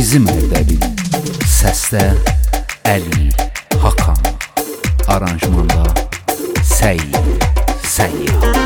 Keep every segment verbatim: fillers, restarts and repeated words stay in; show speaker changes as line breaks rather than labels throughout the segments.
Bizim Ərdəbil. Səsdə Əli Hakan. Aranjmanda Səyyid Səyyad.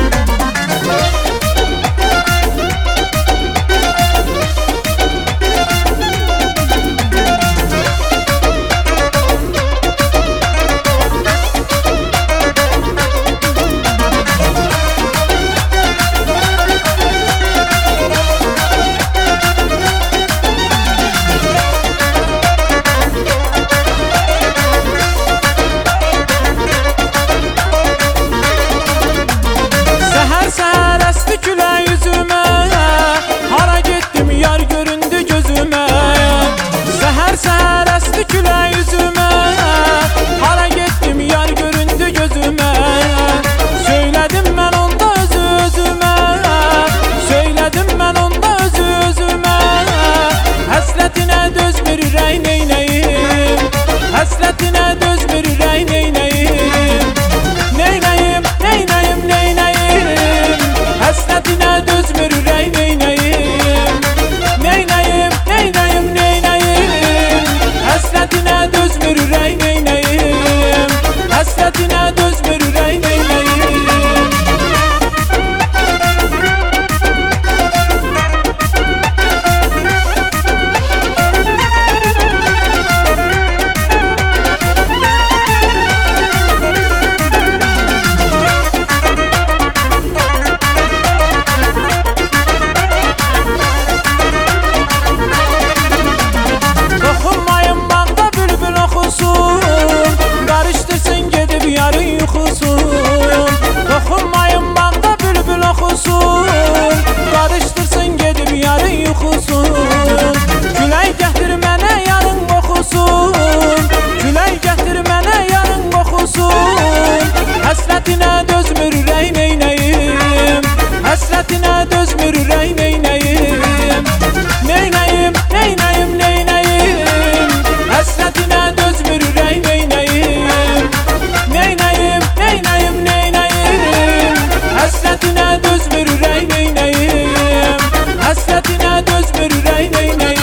Həsrətinə dözmür ürək neynəyim, həsrətinə dözmür ürək neynəyim, neynəyim, neynəyim, neynəyim, həsrətinə dözmür ürək neynəyim, neynəyim, neynəyim, neynəyim, həsrətinə dözmür ürək neynəyim, həsrətinə dözmür ürək neynəyim.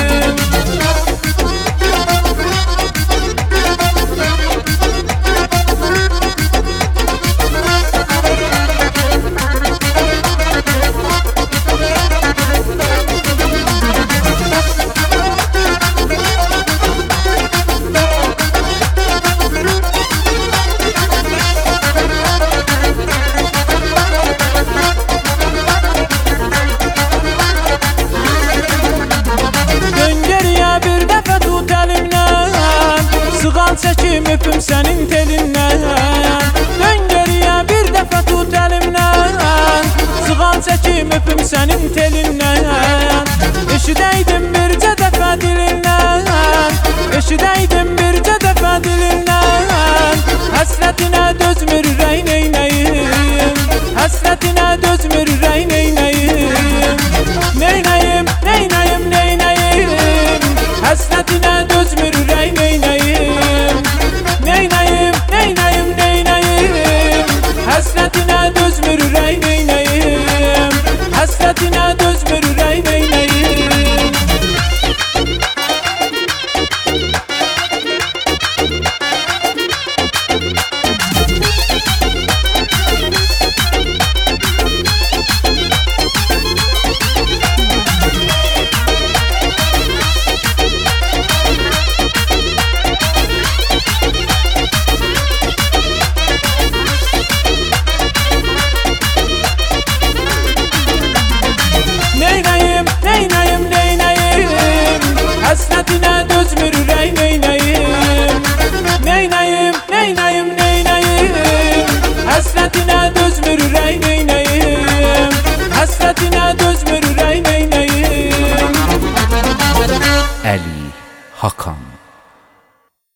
Çəkim öpüm sənin telindən, dön geriyə bir dəfə tut əlimdən, sığal çəkim öpüm sənin telindən, eşidəydim bircə dəfə dilindən, eşidəydim bircə dəfə dilindən, həsrətinə dözmür ürək neynəyim, həsrətinə dözmür ürək